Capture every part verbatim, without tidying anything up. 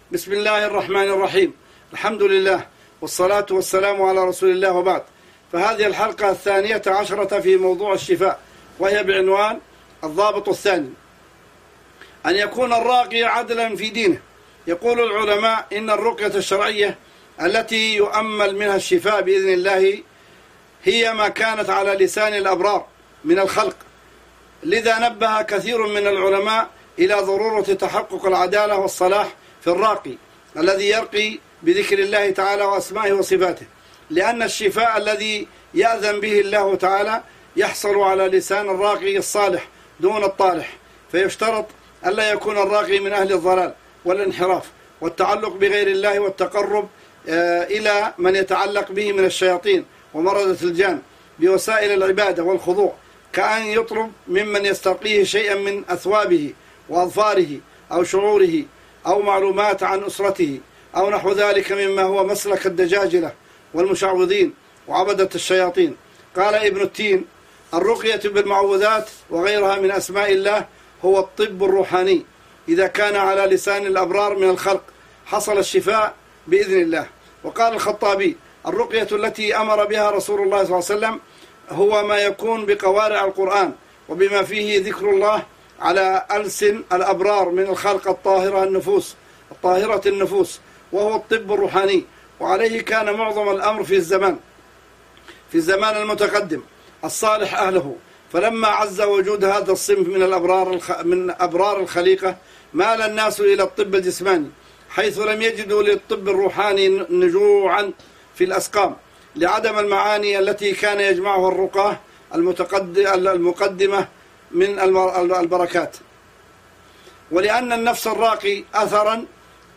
بسم الله الرحمن الرحيم. الحمد لله والصلاة والسلام على رسول الله، وبعد. فهذه الحلقة الثانية عشرة في موضوع الشفاء، وهي بعنوان الضابط الثاني: أن يكون الراقي عدلا في دينه. يقول العلماء إن الرقية الشرعية التي يؤمل منها الشفاء بإذن الله هي ما كانت على لسان الأبرار من الخلق، لذا نبه كثير من العلماء إلى ضرورة تحقق العدالة والصلاح في الراقي الذي يرقي بذكر الله تعالى وأسمائه وصفاته، لأن الشفاء الذي يأذن به الله تعالى يحصل على لسان الراقي الصالح دون الطالح، فيشترط ألا يكون الراقي من أهل الضلال والانحراف والتعلق بغير الله والتقرب إلى من يتعلق به من الشياطين ومردة الجان بوسائل العبادة والخضوع، كأن يطلب ممن يسترقيه شيئا من أثوابه وأظفاره أو شعوره أو معلومات عن أسرته أو نحو ذلك مما هو مسلك الدجاجلة والمشعوذين وعبدة الشياطين. قال ابن التين: الرقية بالمعوذات وغيرها من أسماء الله هو الطب الروحاني، إذا كان على لسان الأبرار من الخلق حصل الشفاء بإذن الله. وقال الخطابي: الرقية التي أمر بها رسول الله صلى الله عليه وسلم هو ما يكون بقوارع القرآن وبما فيه ذكر الله على ألسن الأبرار من الخلق الطاهرة النفوس الطاهرة النفوس وهو الطب الروحاني، وعليه كان معظم الأمر في الزمان في الزمان المتقدم الصالح أهله. فلما عز وجود هذا الصنف من الأبرار الخ... من أبرار الخليقة مال الناس إلى الطب الجسماني، حيث لم يجدوا للطب الروحاني نجوعا في الأسقام لعدم المعاني التي كان يجمعها الرقاة المقدمة من البركات، ولأن النفس الراقي أثرا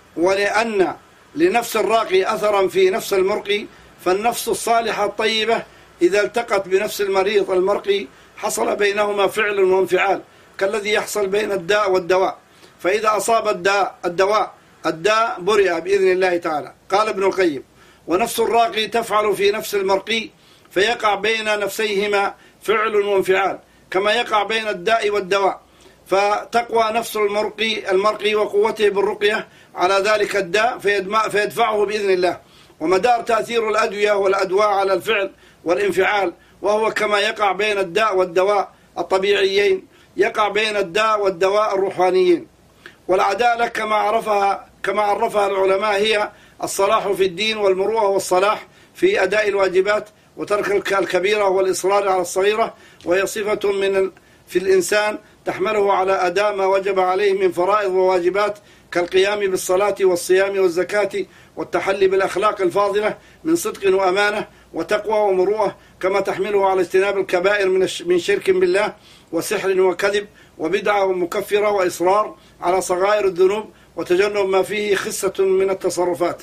ولأن لنفس الراقي أثرا في نفس المرقي، فالنفس الصالحة الطيبة إذا التقت بنفس المريض المرقي حصل بينهما فعل وانفعال كالذي يحصل بين الداء والدواء، فإذا أصاب الداء الدواء الداء برئ بإذن الله تعالى. قال ابن القيم: ونفس الراقي تفعل في نفس المرقي، فيقع بين نفسيهما فعل وانفعال كما يقع بين الداء والدواء، فتقوى نفس المرقي المرقي وقوته بالرقية على ذلك الداء فيدفعه بإذن الله. ومدار تأثير الأدوية والأدواء على الفعل والانفعال، وهو كما يقع بين الداء والدواء الطبيعيين يقع بين الداء والدواء الروحانيين. والعدالة كما عرفها كما عرفها العلماء هي الصلاح في الدين والمروءة والصلاح في أداء الواجبات وترك الكبيرة والإصرار على الصغيرة، وهي صفة من في الإنسان تحمله على أداء ما وجب عليه من فرائض وواجبات كالقيام بالصلاة والصيام والزكاة والتحلي بالأخلاق الفاضلة من صدق وأمانة وتقوى ومروءة، كما تحمله على اجتناب الكبائر من شرك بالله وسحر وكذب وبدعة ومكفرة وإصرار على صغائر الذنوب وتجنب ما فيه خسة من التصرفات.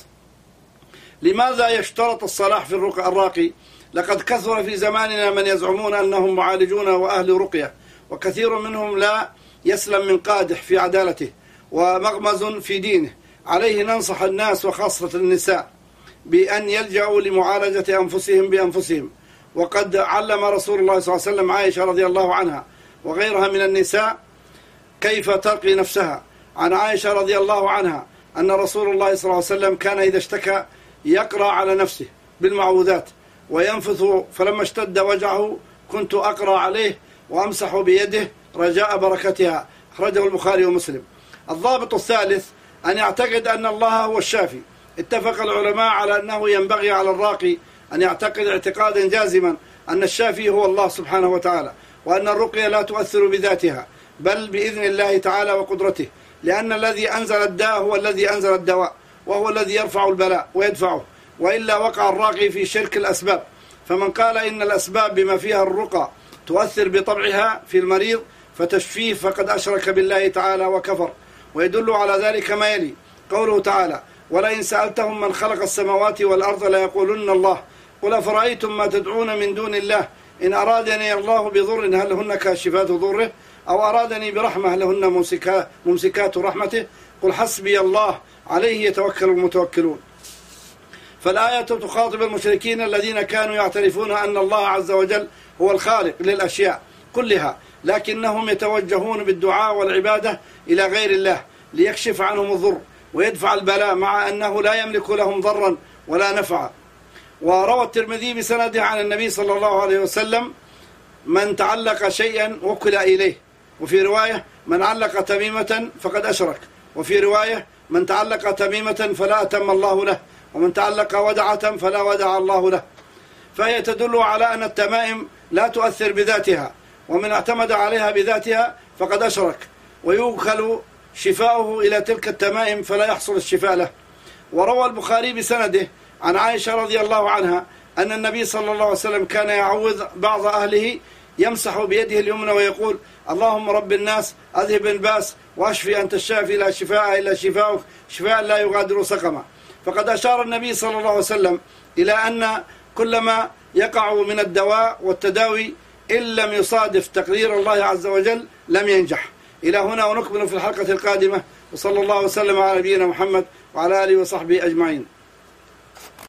لماذا يشترط الصلاح في الراقي؟ لقد كثر في زماننا من يزعمون أنهم معالجون وأهل رقية، وكثير منهم لا يسلم من قادح في عدالته ومغمز في دينه. عليه ننصح الناس وخاصة النساء بأن يلجأوا لمعالجة أنفسهم بأنفسهم، وقد علم رسول الله صلى الله عليه وسلم عائشة رضي الله عنها وغيرها من النساء كيف ترقي نفسها. عن عائشة رضي الله عنها أن رسول الله صلى الله عليه وسلم كان إذا اشتكى يقرأ على نفسه بالمعوذات وينفث، فلما اشتد وجعه كنت أقرأ عليه وأمسح بيده رجاء بركتها. أخرجه البخاري ومسلم. الضابط الثالث: أن يعتقد أن الله هو الشافي. اتفق العلماء على أنه ينبغي على الراقي أن يعتقد اعتقادا جازما أن الشافي هو الله سبحانه وتعالى، وأن الرقية لا تؤثر بذاتها بل بإذن الله تعالى وقدرته، لأن الذي أنزل الداء هو الذي أنزل الدواء، وهو الذي يرفع البلاء ويدفعه، وإلا وقع الراقي في شرك الأسباب. فمن قال إن الأسباب بما فيها الرقى تؤثر بطبعها في المريض فتشفيه فقد أشرك بالله تعالى وكفر. ويدل على ذلك ما يلي: قوله تعالى: ولئن سألتهم من خلق السماوات والأرض ليقولن الله قل أفرأيتم ما تدعون من دون الله إن أرادني الله بضر هل هن كاشفات ضره أو أرادني برحمة هل هن ممسكات رحمته قل حسبي الله عليه يتوكل المتوكلون. فالآية تخاطب المشركين الذين كانوا يعترفون أن الله عز وجل هو الخالق للأشياء كلها، لكنهم يتوجهون بالدعاء والعبادة إلى غير الله ليكشف عنهم الضر، ويدفع البلاء مع أنه لا يملك لهم ضرا ولا نفعا. وروى الترمذي بسنده عن النبي صلى الله عليه وسلم: من تعلق شيئا وكل إليه. وفي رواية: من علق تميمة فقد أشرك. وفي رواية: من تعلق تميمة فلا أتم الله له، ومن تعلق ودعة فلا ودع الله له. فهي تدل على أن التمائم لا تؤثر بذاتها، ومن اعتمد عليها بذاتها فقد أشرك، ويوكل شفاؤه إلى تلك التمائم فلا يحصل الشفاء له. وروى البخاري بسنده عن عائشة رضي الله عنها أن النبي صلى الله عليه وسلم كان يعوذ بعض أهله يمسح بيده اليمنى ويقول: اللهم رب الناس أذهب الباس واشفي أنت الشافي لا شفاء إلا شفاؤك شفاء لا يغادر سقما. فقد أشار النبي صلى الله عليه وسلم إلى أن كلما يقع من الدواء والتداوي إن لم يصادف تقدير الله عز وجل لم ينجح. إلى هنا ونكمل في الحلقة القادمة، وصلى الله وسلم على نبينا محمد وعلى آله وصحبه أجمعين.